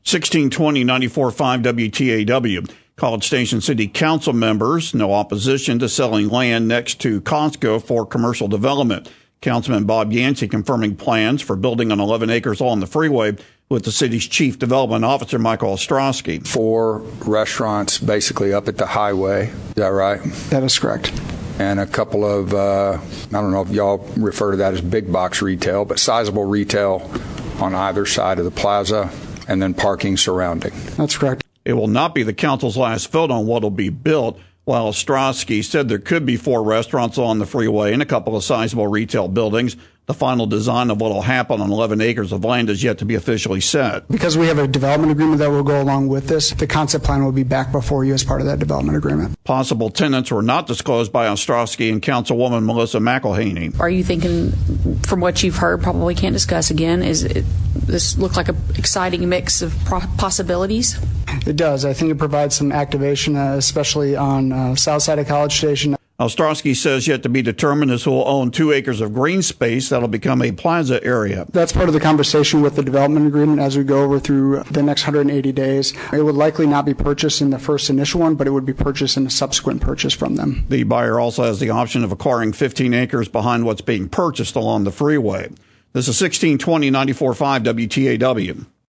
1620-94.5 WTAW. College Station City Council members, no opposition to selling land next to Costco for commercial development. Councilman Bob Yancey confirming plans for building on 11 acres along the freeway with the city's chief development officer, Michael Ostrowski. 4 restaurants basically up at the highway. Is that right? That is correct. And a couple of, I don't know if y'all refer to that as big box retail, but sizable retail on either side of the plaza, and then parking surrounding. That's correct. It will not be the council's last vote on what will be built, while Ostrowski said there could be 4 restaurants on the freeway and a couple of sizable retail buildings. The final design of what will happen on 11 acres of land is yet to be officially set. Because we have a development agreement that will go along with this, the concept plan will be back before you as part of that development agreement. Possible tenants were not disclosed by Ostrowski and Councilwoman Melissa McElhaney. Are you thinking, from what you've heard, probably can't discuss again, this look like an exciting mix of possibilities? It does. I think it provides some activation, especially on south side of College Station. Ostrowski says yet to be determined is who will own 2 acres of green space that'll become a plaza area. That's part of the conversation with the development agreement as we go over through the next 180 days. It would likely not be purchased in the first initial one, but it would be purchased in a subsequent purchase from them. The buyer also has the option of acquiring 15 acres behind what's being purchased along the freeway. This is 1620-94.5 WTAW.